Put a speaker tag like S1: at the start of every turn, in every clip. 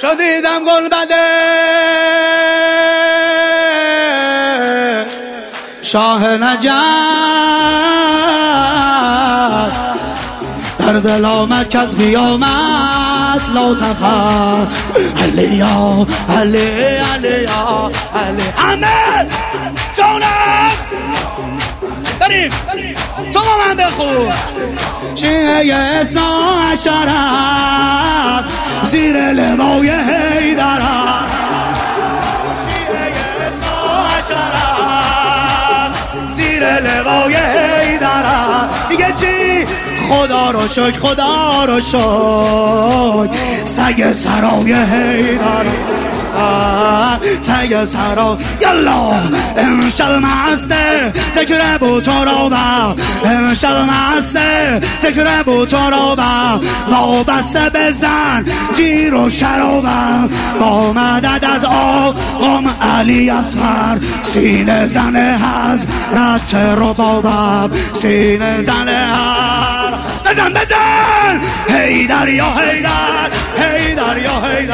S1: چو دیدم گل بده شاه نجف در دل آمد که از قیامت لا تخف علیا علی علیا علی احمد جانم بریم تو با من بخون شیعه ساعت شرف زیر لوای حیدرم شیعه ساعت شرف زیر لوای حیدرم دیگه چی؟ خدا رو شکر خدا رو شکر سگ سرای حیدرم سگ سرا یلا امشب مسته ذکر بوتارا با امشب مسته ذکر بوتارا با وابسته بزن جیر و شرابم با مدد از آقام علی اصغر سینه زن حضرت ربابم سینه زن بزن بزن حیدر یا حیدر حیدر یا حیدر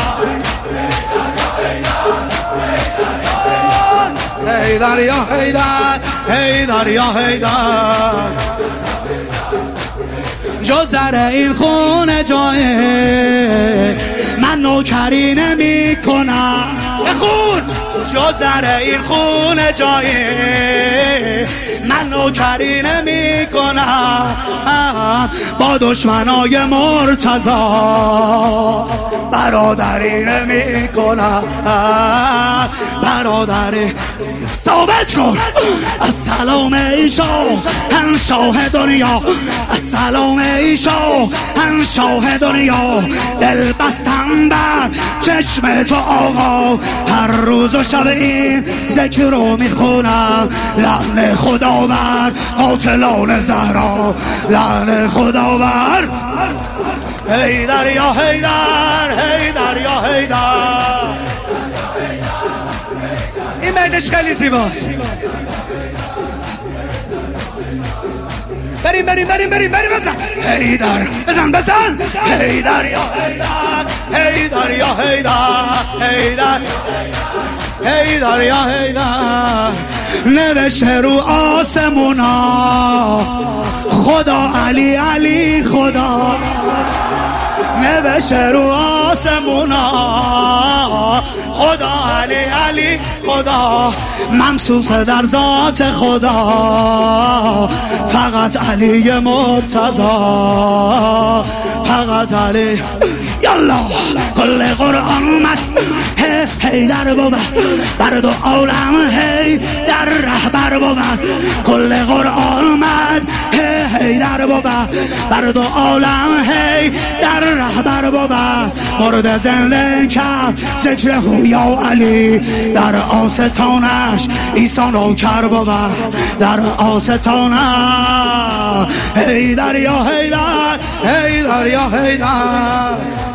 S1: حیدر یا حیدر حیدر یا حیدر جزر این خونه جایه من نوکری نمی کنم بخون جزر این خونه جایه من نوکری نمی کنم با دشمنای مرتضی برادری نمی کنم برادری ثابت کن السلام ای شاه هم شاه دنیا السلام ای شاه هم شاه دنیا دل بستم بر چشم تو آقا هر روز و شب این ذکر رو میخونم لعن خدا بر قاتلان زهرا لعن خدا بر حیدر یا حیدر حیدر یا حیدر این بیتش خیلی زیباست بریم بریم بریم بریم بریم بزن حیدر بزن بزن حیدر یا حیدر حیدر یا حیدر حیدر حیدر یا حیدر نوشته رو آسمونا خدا علی علی خدا نوشته رو آسمونا خدا علی علی خدا ممسوس در ذات خدا فقط علی مرتضی فقط علی یالا کل قرآن اومد حیدر بود بر دو عالم حیدر رهبر بود کل قرآن اومد حیدر بود بر دو عالم حیدر رهبر بود مورد زنده کرد ذکر هویا علی در آستانش عیسی نوکر بود در آستانش حیدر یا حیدر حیدر یا حیدر